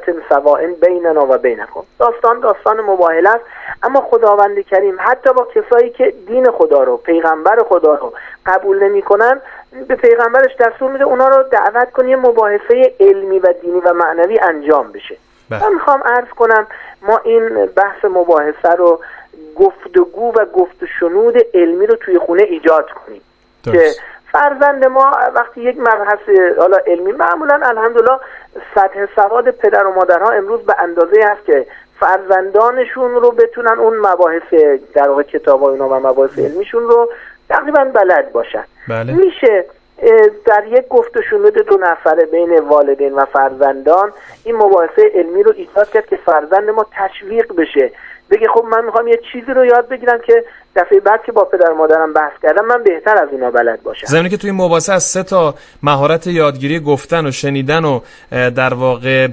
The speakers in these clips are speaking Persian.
سواء بیننا و بینکم. داستان مباهله است، اما خداوند کریم حتی با کسایی که دین خدا رو، پیغمبر خدا رو قبول نمی‌کنن، به پیغمبرش دستور میده اونا رو دعوت کنه مباحثه علمی و دینی و معنوی انجام بشه. من میخوام عرض کنم ما این بحث مباحثه رو، گفتگو و گفت و شنود علمی رو توی خونه ایجاد کنیم که فرزند ما وقتی یک مبحث حالا علمی، معمولا الحمدلله سطح سواد پدر و مادرها امروز به اندازه هست که فرزندانشون رو بتونن اون مباحث در واقع کتابای اونا و مباحث علمیشون رو تقریبا بلد باشن. بله. میشه در یک گفت و شنود 2 نفره بین والدین و فرزندان این مباحثه علمی رو ایجاد کرد که فرزند ما تشویق بشه، بگه خب من میخوام یه چیزی رو یاد بگیرم که دفعه بعد که با پدر مادرم بحث کردم من بهتر از اینا بلد باشم. زمینی که توی این مباحثه از 3 تا مهارت یادگیری گفتن و شنیدن و در واقع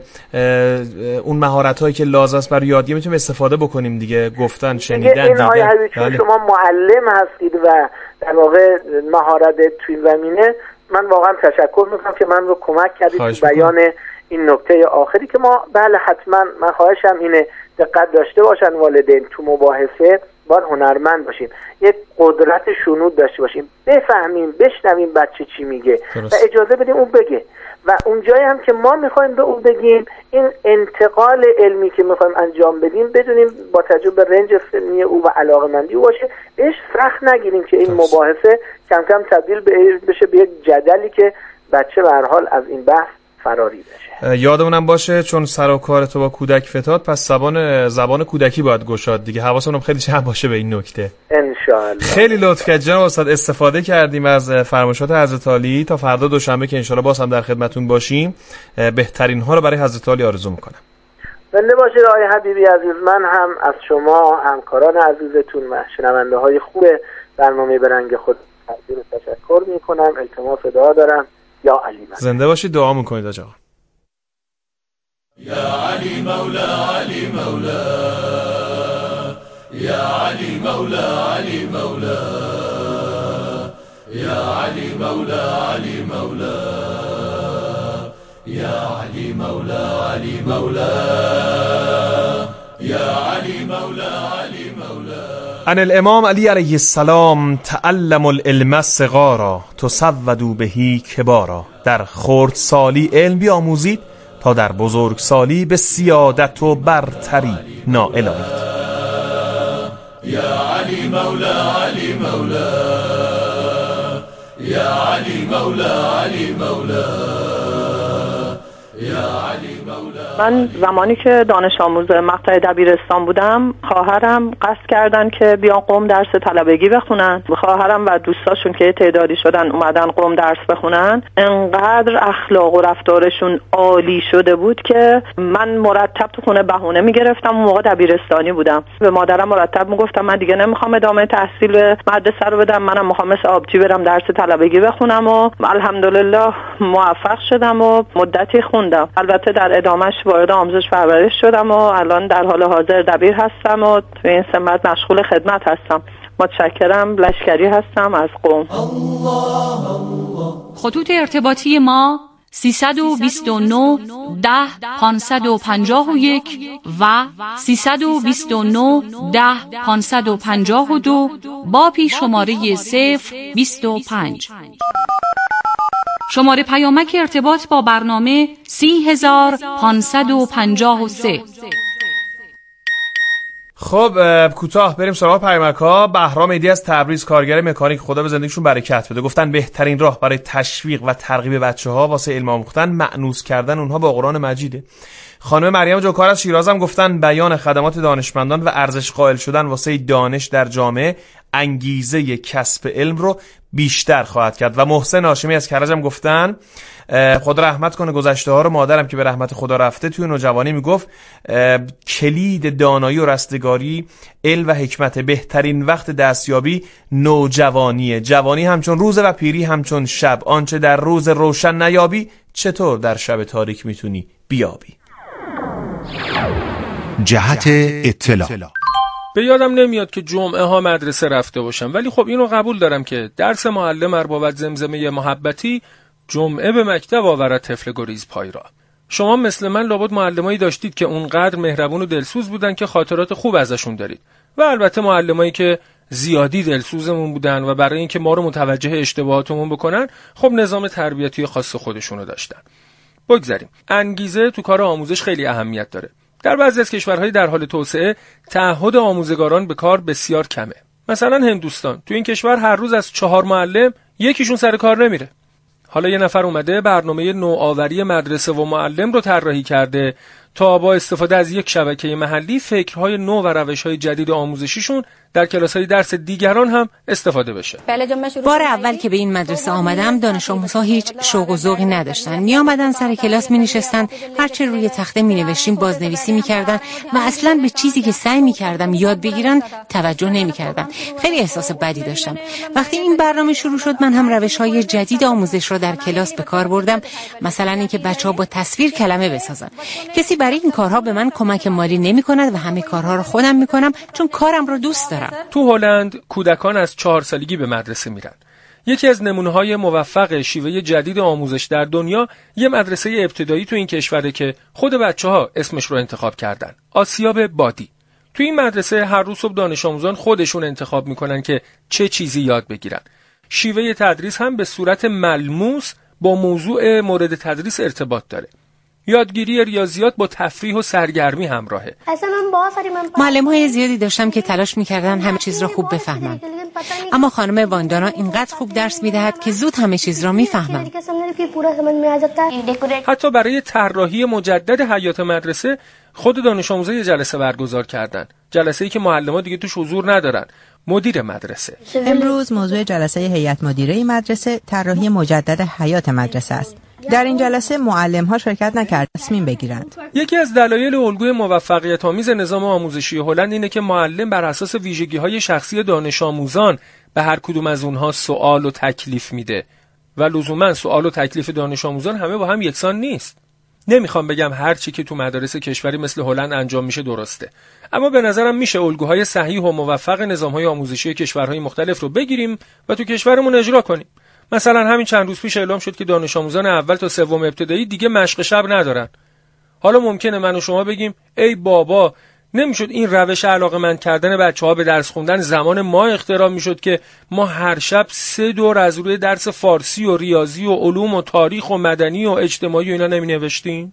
اون مهارت‌هایی که لازم است برای یادگیری میتونیم استفاده بکنیم دیگه، گفتن، شنیدن دیگه. آقای حبیبی چون شما معلم هستید و در واقع مهارت توی این زمینه، من واقعا تشکر میکنم که من رو کمک کردید تو بیان این نکته آخری که ما بله حتما من خواهشم اینه دقت داشته باشن والدین تو مباحثه، باید هنرمند باشیم، یک قدرت شنود داشته باشیم، بفهمیم بشنویم بچه چی میگه و اجازه بدیم اون بگه و اونجایی هم که ما میخوایم به اون بگیم این انتقال علمی که میخوایم انجام بدیم بدونیم با تجربه رنج سنی او و علاقه‌مندی او باشه، بهش سخت نگیریم که این مباحثه کم کم تبدیل بشه به یک جدلی که بچه به هر حال از این بحث فراری بشه. یادمونم باشه چون سر و کار تو با کودک فتاد، پس زبان کودکی باید گشاد دیگه. حواسمون خیلی جمع باشه به این نکته ان شاء الله. خیلی لطف کردید جناب استاد، استفاده کردیم از فرمایشات حضرت عالی. تا فردا دوشنبه که ان شاء الله باز هم در خدمتتون باشیم، بهترین ها رو برای حضرت عالی آرزو میکنم. زنده باشید آقای حبیبی عزیز. من هم از شما همکاران عزیزتون و شنونده های خوب برنامه به رنگ خود تشکر میکنم. التماس دعا دارم. یا علی من. زنده باشید، دعا میکنید آقا. یا علی مولا علی مولا یا علی مولا علی مولا یا علی مولا علی مولا یا علی مولا علی مولا یا علی مولا علی مولا. عن الامام علی علیه السلام تعلم العلم صغارا تسودوا بهی کبارا. در خردسالی علم بیاموزید تا در بزرگسالی به سیادت و برتری نائل آیید. یا علی مولا علی مولا یا علی مولا علی مولا یا علی مولا. من زمانی که دانش آموز مقطع دبیرستان بودم، خواهرم قصد کردن که بیان قم درس طلبگی بخونن. خواهرم و دوستاشون که تعدادی شدن اومدن قم درس بخونن، انقدر اخلاق و رفتارشون عالی شده بود که من مرتب تو خونه بهونه میگرفتم. اون موقع دبیرستانی بودم، به مادرم مرتب میگفتم من دیگه نمیخوام ادامه تحصیل به مدرسه رو بدم، منم میخوام مثل آبجی برم درس طلبگی بخونم و الحمدلله موفق شدم و مدتی خوندم. البته در ادامهش وارد آموزش پرورش شدم و الان در حال حاضر دبیر هستم و تو این سمت مشغول خدمت هستم. متشکرم. لشکری هستم از قم. خطوط ارتباطی ما 329 10 551 و 329 10 552 با پیش‌شماره 025. شماره پیامک ارتباط با برنامه 30553. خب کوتاه بریم سراغ پیامک‌ها. بهرام ایدی از تبریز، کارگر مکانیک، خدا به زندگیشون برکت بده، گفتن بهترین راه برای تشویق و ترغیب بچه‌ها واسه علم آموختن مأنوس کردن اونها با قرآن مجیده. خانم مریم جوکار از شیراز هم گفتن بیان خدمات دانشمندان و ارزش قائل شدن واسه دانش در جامعه انگیزه کسب علم رو بیشتر خواهد کرد. و محسن هاشمی از کرج هم گفتن خدا رحمت کنه گذشته ها رو، مادرم که به رحمت خدا رفته توی نوجوانی میگفت کلید دانایی و رستگاری علم و حکمت، بهترین وقت دستیابی نوجوانیه، جوانی همچون روز و پیری همچون شب، آنچه در روز روشن نیابی چطور در شب تاریک میتونی بیابی. جهت اطلاع. به یادم نمیاد که جمعه ها مدرسه رفته باشم، ولی خب اینو قبول دارم که درس معلم اربابت زمزمه محبتی جمعه به مکتب آورد طفل گریز پای را. شما مثل من لابد معلمایی داشتید که اونقدر مهربون و دلسوز بودن که خاطرات خوب ازشون دارید و البته معلمایی که زیادی دلسوزمون بودن و برای اینکه ما رو متوجه اشتباهاتمون بکنن خب نظام تربیتی خاص خودشونو داشتن. بگذاریم. انگیزه تو کار آموزش خیلی اهمیت داره. در بعضی از کشورهای در حال توسعه تعهد آموزگاران به کار بسیار کمه. مثلا هندوستان، تو این کشور هر روز از 4 معلم یکیشون سر کار نمیره. حالا یه نفر اومده برنامه نوآوری مدرسه و معلم رو طراحی کرده تا با استفاده از یک شبکه محلی فکرهای نو و روش‌های جدید آموزشیشون در کلاس‌های درس دیگران هم استفاده بشه. بار اول که به این مدرسه آمدم دانش آموزها هیچ شوق و ذوقی نداشتن. می آمدن سر کلاس می نشستن، هرچه روی تخته می نوشتیم بازنویسی می کردن و اصلاً به چیزی که سعی می کردم یاد بگیرن توجه نمی کردن. خیلی احساس بدی داشتم. وقتی این برنامه شروع شد من هم روش‌های جدید آموزش را در کلاس به کار بردم، مثلا اینکه بچه‌ها با تصویر کلمه بسازن. کسی برای این کارها به من کمک مالی نمی‌کند و همه کارها رو خودم می‌کنم چون کارم رو دوست دارم. تو هلند کودکان از 4 سالگی به مدرسه میرن. یکی از نمونه‌های موفق شیوه جدید آموزش در دنیا یه مدرسه ابتدایی تو این کشوره که خود بچه‌ها اسمش رو انتخاب کردن. آسیاب بادی. تو این مدرسه هر روز صبح دانش آموزان خودشون انتخاب میکنن که چه چیزی یاد بگیرن. شیوه تدریس هم به صورت ملموس با موضوع مورد تدریس ارتباط داره. یادگیری ریاضیات با تفریح و سرگرمی همراهه. معلم‌های زیادی داشتم که تلاش می‌کردن همه چیز را خوب بفهمن. اما خانم واندانا اینقدر خوب درس می‌دهد که زود همه چیز را می‌فهمم. حتی برای طراحی مجدد حیات مدرسه خود دانش آموزا یه جلسه برگزار کردن. جلسه‌ای که معلم‌ها دیگه توش حضور ندارن. مدیر مدرسه. امروز موضوع جلسه هیئت مدیره مدرسه طراحی مجدد حیات مدرسه است. در این جلسه معلم‌ها شرکت نکرد تصمیم بگیرند. یکی از دلایل الگوی موفقیت‌آمیز نظام آموزشی هلند اینه که معلم بر اساس ویژگی‌های شخصی دانش آموزان به هر کدوم از اونها سوال و تکلیف میده و لزوما سوال و تکلیف دانش آموزان همه با هم یکسان نیست. نمیخوام بگم هر چی که تو مدارس کشوری مثل هلند انجام میشه درسته، اما به نظرم میشه الگوهای صحیح و موفق نظام‌های آموزشی کشورهای مختلف رو بگیریم و تو کشورمون اجرا کنیم. مثلا همین چند روز پیش اعلام شد که دانش آموزان اول تا سوم ابتدایی دیگه مشق شب ندارن. حالا ممکنه من و شما بگیم ای بابا، نمیشد این روش علاقه‌مند کردن بچه‌ها به درس خوندن زمان ما اختراع میشد که ما هر شب 3 دور از روی درس فارسی و ریاضی و علوم و تاریخ و مدنی و اجتماعی و اینا نمی‌نوشتیم؟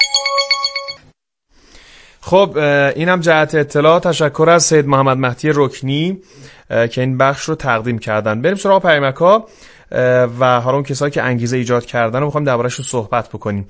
خب اینم جهت اطلاع. تشکر از سید محمد مهدی رکنی که این بخش رو تقدیم کردن. بریم سراغ پیامک‌ها و حالا اون کسایی که انگیزه ایجاد کردن رو می‌خوایم درباره‌شون صحبت بکنیم.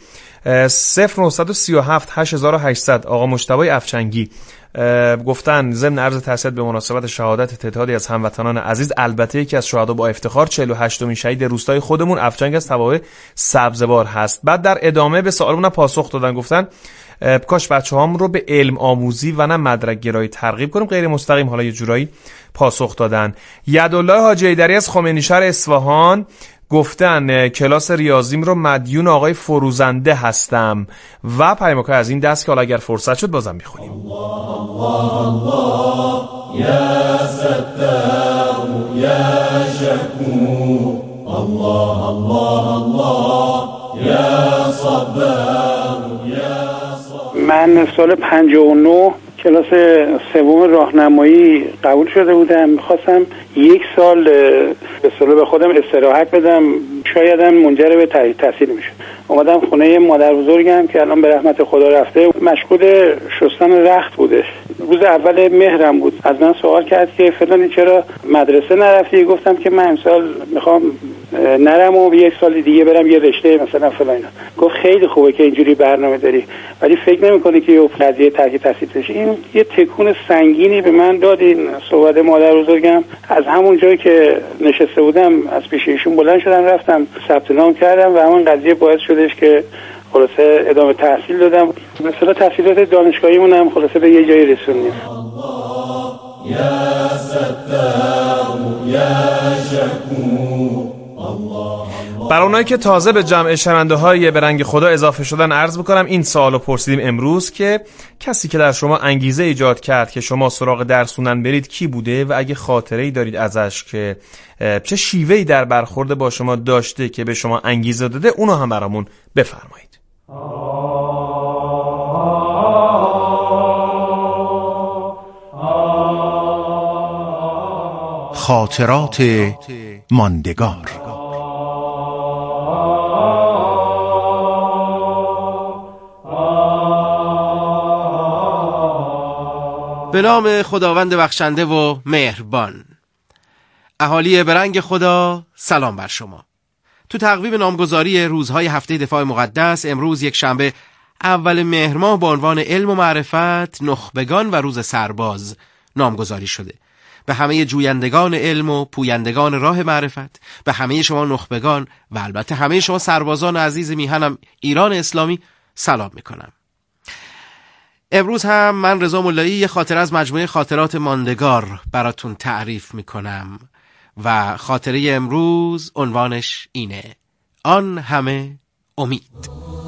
0937 8800 آقا مجتبی افچنگی گفتن ضمن عرض تسلیت به مناسبت شهادت تعدادی از هموطنان عزیز، البته یکی از شهدا با افتخار 48مین شهید روستای خودمون افچنگ از تباه سبزوار هست. بعد در ادامه به سوالمون پاسخ دادن، گفتن کاش بچه‌هام رو به علم آموزی و نه مدرک گرایی ترغیب کنیم. غیر مستقیم حالا یه جورایی پاسخ دادن. یدالله حاجی ایدری از خمینی‌شهر اصفهان گفتن کلاس ریاضیم رو مدیون آقای فروزنده هستم و پیامک‌ها از این دست که حالا اگر فرصت شد بازم می‌خونیم. الله الله یا ستار یا شکور، الله الله الله یا صبر یا صبر. من سال 59 کلاس سوم راهنمایی قبول شده بودم. میخواستم 1 سال به خودم استراحت بدم، شایدم منجر به تغییر تحصیل میشد. اومدم خونه مادر بزرگم که الان به رحمت خدا رفته، مشغول شستن رخت بودش. روز اول مهرم بود، از من سوال کرد که فلانی چرا مدرسه نرفتی؟ گفتم که من امسال میخوام نرم و 1 سال دیگه برم یه رشته مثلا فلان. گفت خیلی خوبه که اینجوری برنامه داری، ولی فکر نمی‌کنی که یه قضیه تغییر تحصیل بشه. این یه تکون سنگینی به من داد این صحبت مادر بزرگم. از همون جایی که نشسته بودم از پیش ایشون بلند شدم رفتم ثبت نام کردم و همون قضیه باعث شدش که خلاصه ادامه تحصیل دادم. مثلا تحصیلات دانشگاهیمون هم خلاصه به یه جایی رسوندیم. یا ستار یا شکور. برای اونایی که تازه به جمع شنونده‌های به رنگ خدا اضافه شدن عرض بکنم این سوالو پرسیدیم امروز که کسی که در شما انگیزه ایجاد کرد که شما سراغ درس خوندن برید کی بوده و اگه خاطره‌ای دارید ازش که چه شیوهی در برخورد با شما داشته که به شما انگیزه داده، اونو هم برامون بفرمایید. خاطرات ماندگار. به نام خداوند بخشنده و مهربان. اهالی برنگ خدا، سلام بر شما. تو تقویم نامگذاری روزهای هفته دفاع مقدس، امروز یک شنبه اول مهر ماه با عنوان علم و معرفت، نخبگان و روز سرباز نامگذاری شده. به همه جویندگان علم و پویندگان راه معرفت، به همه شما نخبگان و البته همه شما سربازان عزیز میهنم ایران اسلامی سلام میکنم. امروز هم من رضا ملایی یه خاطره از مجموعه خاطرات ماندگار براتون تعریف میکنم و خاطره امروز عنوانش اینه: آن همه امید.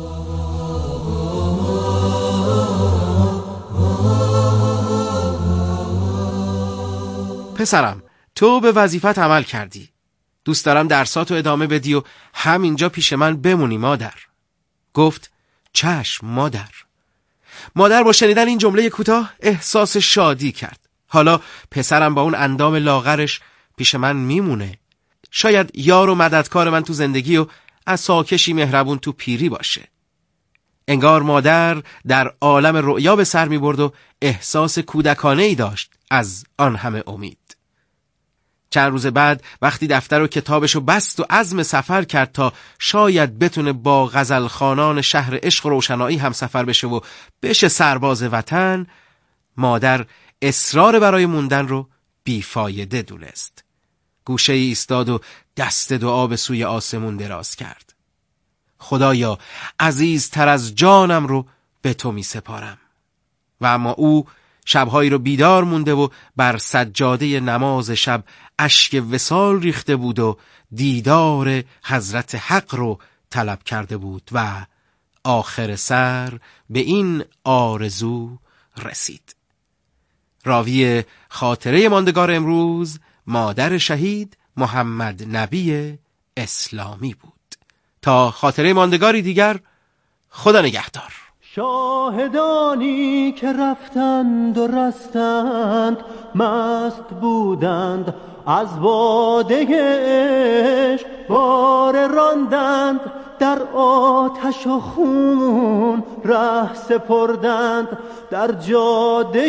پسرم، تو به وظیفت عمل کردی. دوست دارم درساتو ادامه بدی و همینجا پیش من بمونی مادر. گفت چشم مادر. مادر با شنیدن این جمله کوتاه احساس شادی کرد. حالا پسرم با اون اندام لاغرش پیش من میمونه. شاید یار و مددکار من تو زندگی و عصاکشی مهربون تو پیری باشه. انگار مادر در عالم رؤیا به سر میبرد و احساس کودکانه‌ای داشت از آن همه امید. چند روز بعد وقتی دفتر و کتابشو بست و عزم سفر کرد تا شاید بتونه با غزلخوانان شهر عشق و روشنایی هم سفر بشه و بشه سرباز وطن، مادر اصرار برای موندن رو بیفایده دونست. گوشه ایستاد و دست دعا به سوی آسمون دراز کرد. خدایا، عزیزتر از جانم رو به تو می سپارم. و اما او شبهایی رو بیدار مونده و بر سجاده نماز شب اشک وصال ریخته بود و دیدار حضرت حق رو طلب کرده بود و آخر سر به این آرزو رسید. راوی خاطره ماندگار امروز مادر شهید محمد نبی اسلامی بود. تا خاطره ماندگاری دیگر، خدا نگهدار. شاهدانی که رفتند و رستند، مست بودند از باده عشق، بار راندند در آتش و خون، ره سپردند در جاده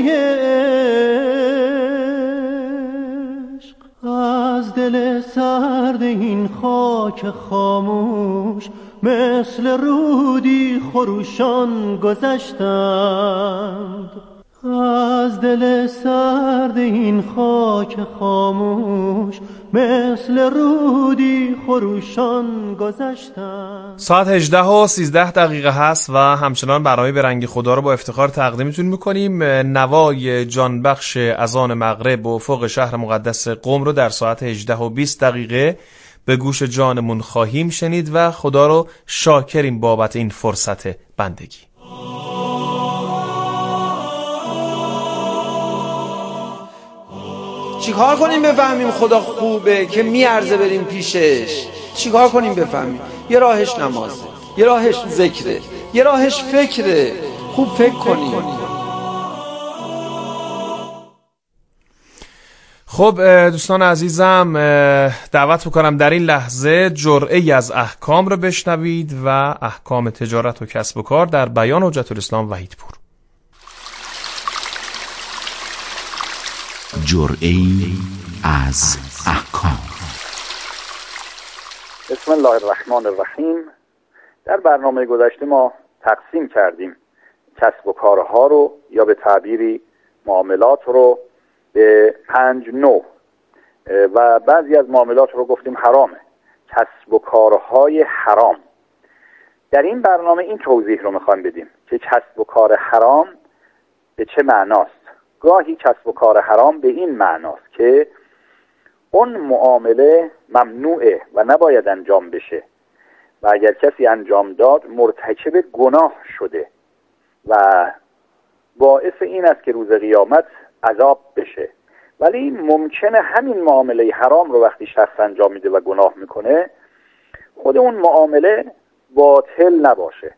عشق. از دل سرد این خاک خاموش، مثل رودی خروشان گذشتند. از دل سرد این خاک خاموش، مثل رودی خروشان گذشتند. ساعت 18:13 هست و همچنان برنامه به رنگ خدا رو با افتخار تقدیمتون میکنیم. نوای جانبخش اذان مغرب و افق شهر مقدس قم رو در ساعت 18:20 به گوش جانمون خواهیم شنید و خدا رو شاکریم بابت این فرصت بندگی. چیکار کنیم بفهمیم خدا خوبه که میارزه بریم پیشش؟ چیکار کنیم بفهمیم؟ یه راهش نمازه، یه راهش ذکره، یه راهش فکره. خوب فکر کنیم. خب دوستان عزیزم، دعوت میکنم در این لحظه جرعه‌ای از احکام رو بشنوید و احکام تجارت و کسب و کار در بیان حجت الاسلام وحیدپور. جرعه‌ای از احکام. بسم الله الرحمن الرحیم. در برنامه گذشته ما تقسیم کردیم کسب و کارها رو، یا به تعبیری معاملات رو، به 5 نوع و بعضی از معاملات رو گفتیم حرامه، کسب و کارهای حرام. در این برنامه این توضیح رو میخوایم بدیم که کسب و کار حرام به چه معناست. گاهی کسب و کار حرام به این معناست که اون معامله ممنوعه و نباید انجام بشه و اگر کسی انجام داد مرتکب گناه شده و باعث این است که روز قیامت عذاب بشه. ولی ممکنه همین معامله حرام رو وقتی شخص انجام میده و گناه میکنه، خود اون معامله باطل نباشه.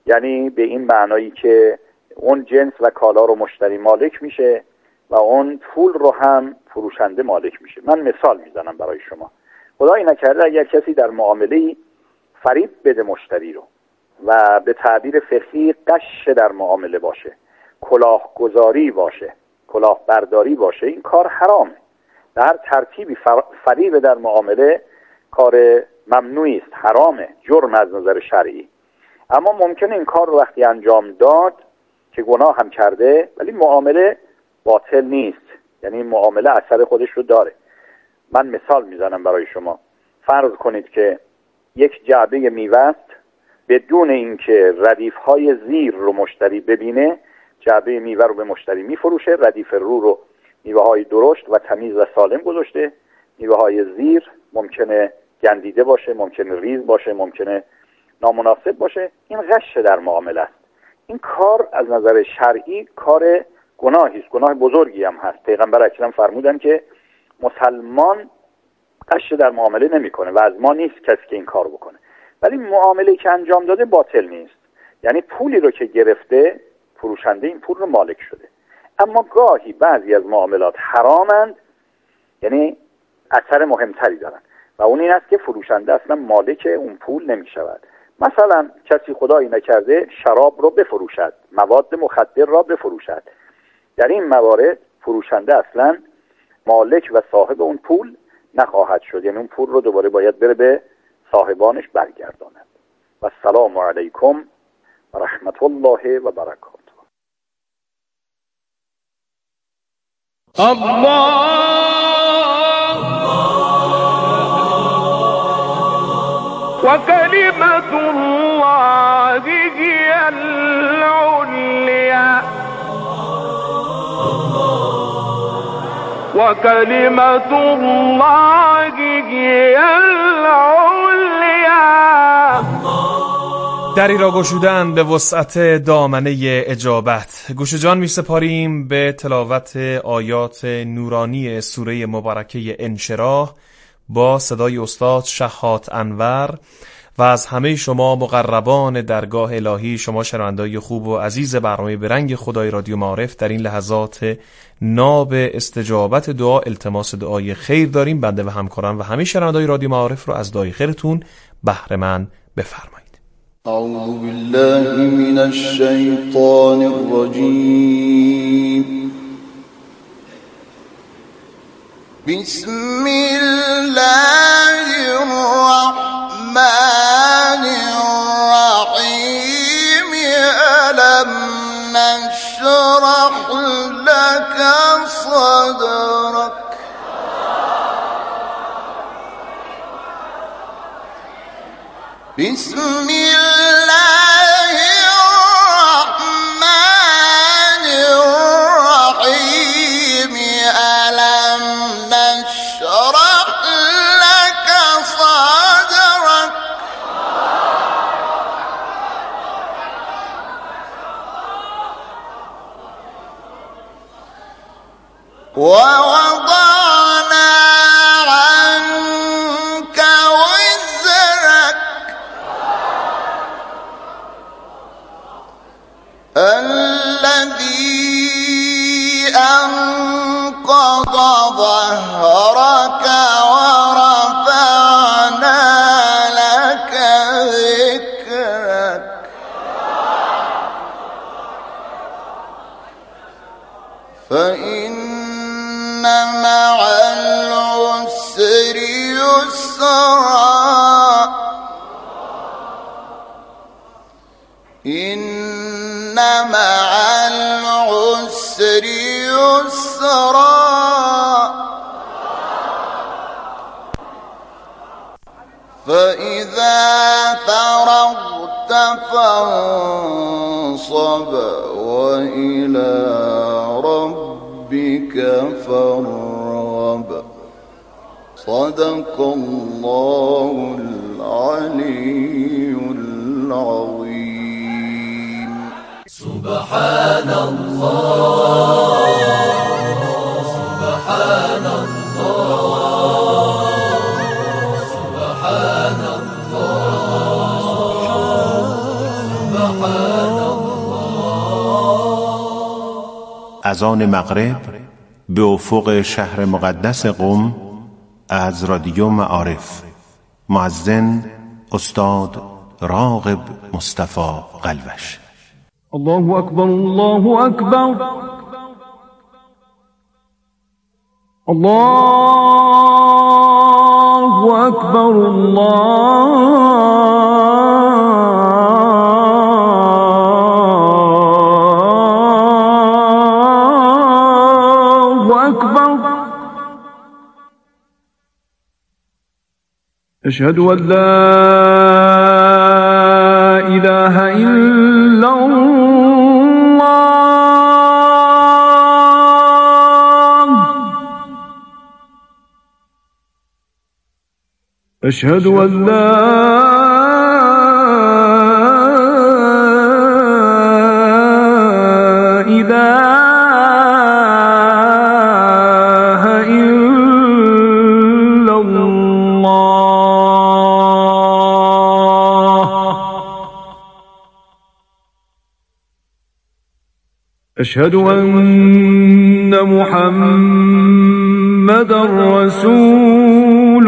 یعنی به این معنایی که اون جنس و کالا رو مشتری مالک میشه و اون پول رو هم فروشنده مالک میشه. من مثال میزنم برای شما. خدایی نکرده اگر کسی در معامله‌ای فریب بده مشتری رو و به تعبیر فقهی غش در معامله باشه، کلاهگذاری باشه، کلاهبرداری باشه، این کار حرامه. در هر ترتیبی فریب در معامله کار ممنوعی است، حرامه، جرم از نظر شرعی. اما ممکنه این کار رو وقتی انجام داد که گناه هم کرده ولی معامله باطل نیست، یعنی معامله اثر خودش رو داره. من مثال میزنم برای شما. فرض کنید که یک جعبه میوه است، بدون اینکه ردیف‌های زیر رو مشتری ببینه جعبه میوه رو به مشتری میفروشه. ردیف رو میوه‌های درشت و تمیز و سالم گذاشته، میوه‌های زیر ممکنه گندیده باشه، ممکنه ریز باشه، ممکنه نامناسب باشه. این غش در معامله است. این کار از نظر شرعی کار گناهی است، گناه بزرگی هم هست. پیغمبر اکرم فرمودن که مسلمان غش در معامله نمیکنه و از ما نیست کسی که این کار بکنه. ولی معامله‌ای که انجام داده باطل نیست، یعنی پولی رو که گرفته فروشنده این پول رو مالک شده. اما گاهی بعضی از معاملات حرامند، یعنی اثر مهمتری دارن و اون این است که فروشنده اصلا مالک اون پول نمی شود. مثلا کسی خدایی نکرده شراب رو بفروشد، مواد مخدر را بفروشد. در این موارد فروشنده اصلا مالک و صاحب اون پول نخواهد شد، یعنی اون پول رو دوباره باید بره به صاحبانش برگرداند. و السلام علیکم و رحمت الله و برکاته. وكلمة الله هي العليا وكلمة الله هي العليا. دری را گشودن به وسعت دامنه اجابت. گوش جان می سپاریم به تلاوت آیات نورانی سوره مبارکه انشراح با صدای استاد شهات انور و از همه شما مقربان درگاه الهی، شما شنوندگان خوب و عزیز برنامه به رنگ خدای رادیو معارف. در این لحظات ناب استجابت دعا، التماس دعای خیر داریم. بنده و همکاران و همه شنوندگان رادیو معارف رو از دعای خیرتون بهره مند بفرمایید. اعوذ بالله من الشیطان الرجیم. بسم الله الرحمن الرحیم. الم نشرح لك صدرك. بسم الله الرحمن الرحیم. الم نشرح لك صدرك. ووضعنا عنك وزرك الذي أنقض ظهرك ورفعنا لك ذكرك. فإن مع العسر يسرا. إن مع العسر يسرا. فإذا فرغت فانصب وإلى ربك فارغب. صدق الله العلي العظيم. سبحان الله سبحان الله سبحان الله سبحان اذان مغرب به افق شهر مقدس قم از رادیو معارف. مؤذن استاد راغب مصطفی قلوش. الله اکبر، الله اکبر، الله اکبر، الله اکبر. اشهد ان لا اله الا أشهد أن لا إله إلا الله. أشهد أن محمدا رسول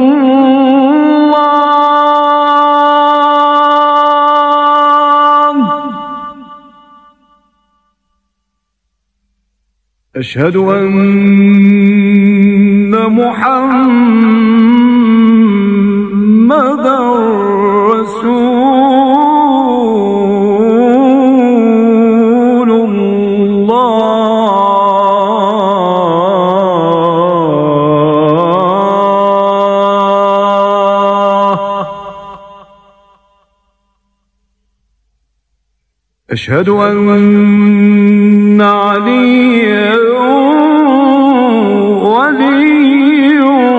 أشهد أن محمدا رسول الله. أشهد أن عليا ولي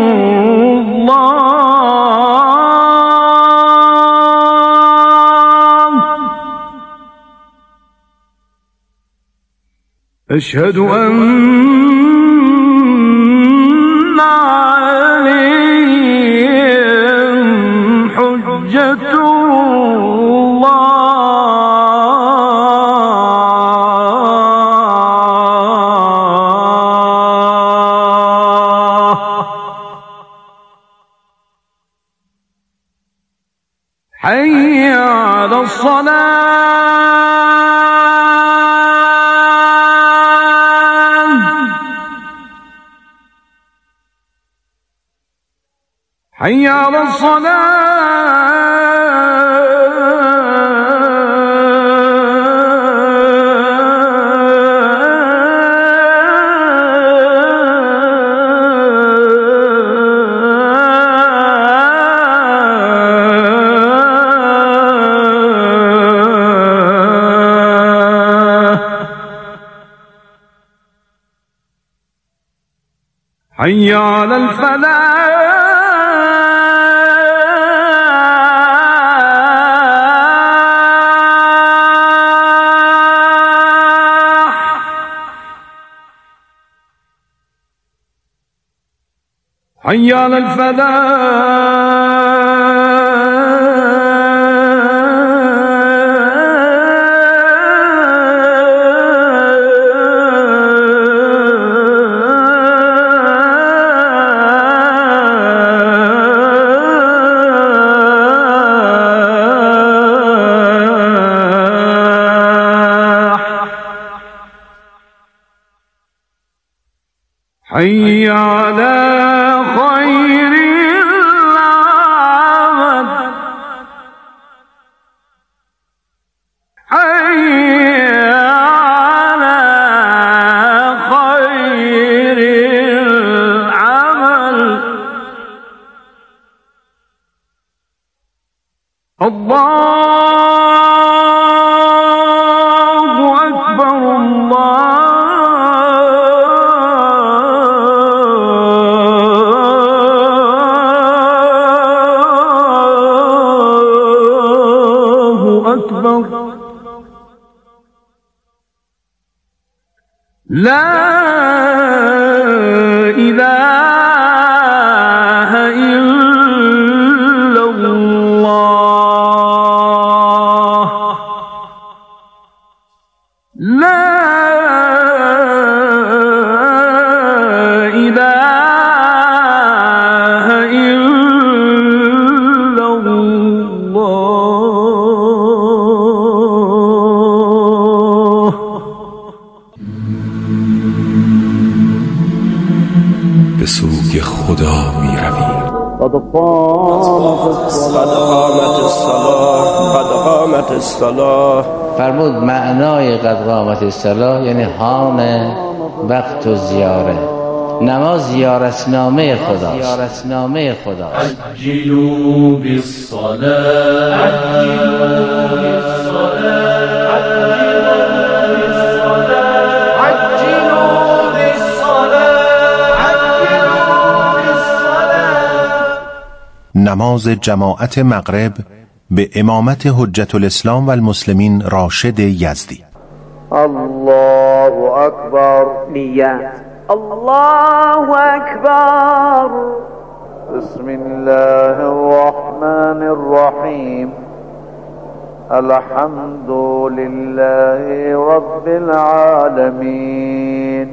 الله. أشهد أن عليهم حجة حي على الصلاة. حي على حي على الفلاح. حي على حي على خير العمل. حي على خير العمل. الله أكبر، الله أكبر. لا إله إلا الله. لا سوی خدا می رویم. قد قامت الصلاة. فرمود معنای قد قامت الصلاة یعنی حان وقت و زیاره. نماز زیارتنامه خداست. عجلوا بالصلاة نماز جماعت مغرب به امامت حجت الاسلام و المسلمین راشد یزدی. الله اکبر. نیت. الله اکبر. بسم الله الرحمن الرحیم. الحمد لله رب العالمین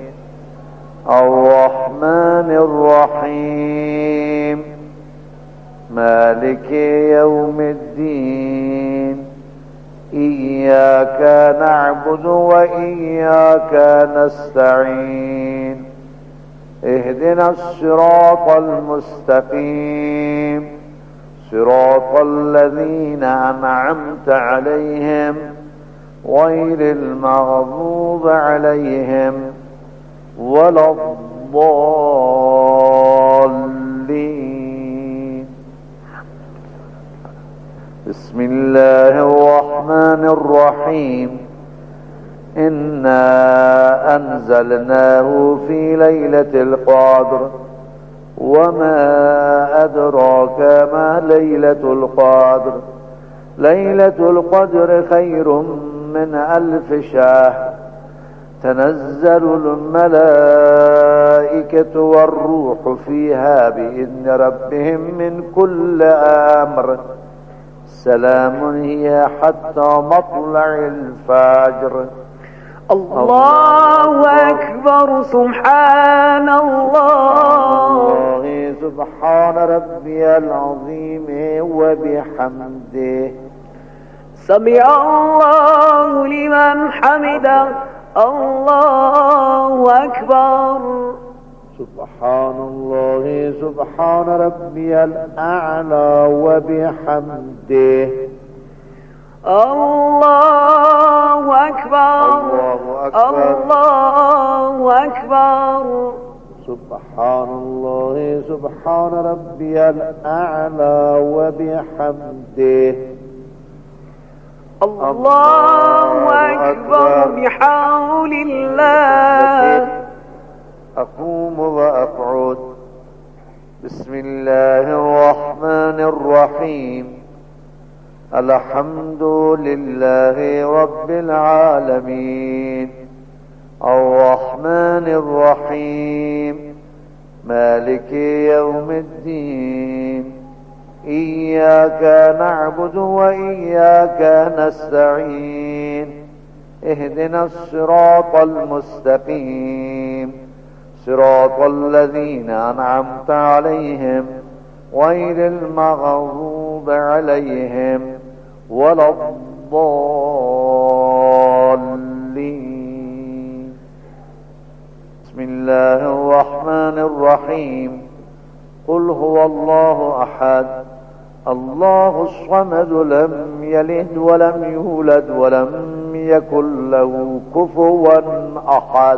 الرحمن الرحیم مالك يوم الدين إياك نعبد وإياك نستعين اهدنا الصراط المستقيم صراط الذين أنعمت عليهم غير المغضوب عليهم ولا الضالين. بسم الله الرحمن الرحيم إنا أنزلناه في ليلة القدر وما أدراك ما ليلة القدر ليلة القدر خير من 1000 شهر تنزل الملائكة والروح فيها بإذن ربهم من كل أمر سلام هي حتى مطلع الفجر. الله أكبر. سبحان الله. سبحان ربي العظيم وبحمده. سمع الله لمن حمده. الله أكبر. سبحان الله سبحان ربي الأعلى وبحمده. الله أكبر. الله أكبر. سبحان الله سبحان ربي الأعلى وبحمده. الله أكبر. بحول الله. أقوم وأقعد. بسم الله الرحمن الرحيم الحمد لله رب العالمين الرحمن الرحيم مالك يوم الدين إياك نعبد وإياك نستعين اهدنا الصراط المستقيم صراط الذين أنعمت عليهم غير المغضوب عليهم ولا الضالين. بسم الله الرحمن الرحيم قل هو الله أحد الله الصمد لم يلد ولم يولد ولم يكن له كفوا أحد.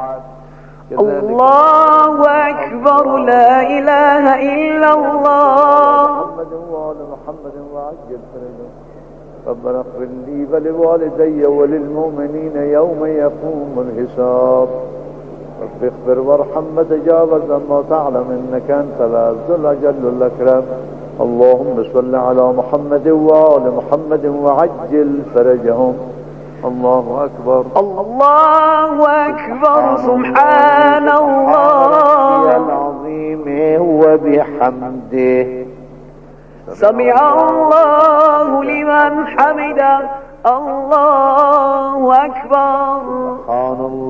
الله أكبر. لا إله إلا الله. محمد وآل محمد وعجل فرجهم. ربنا اغفر لي ولوالدي وللمؤمنين يوم يقوم الحساب. رب اغفر وارحم وتجاوز ما تعلم إنك أنت العز الأجل الأكرم. اللهم صل على محمد وآل محمد وعجل فرجهم. الله أكبر. الله أكبر. سبحان الله العظيم وبحمده. سمع الله لمن حمده. الله أكبر. سبحان الله.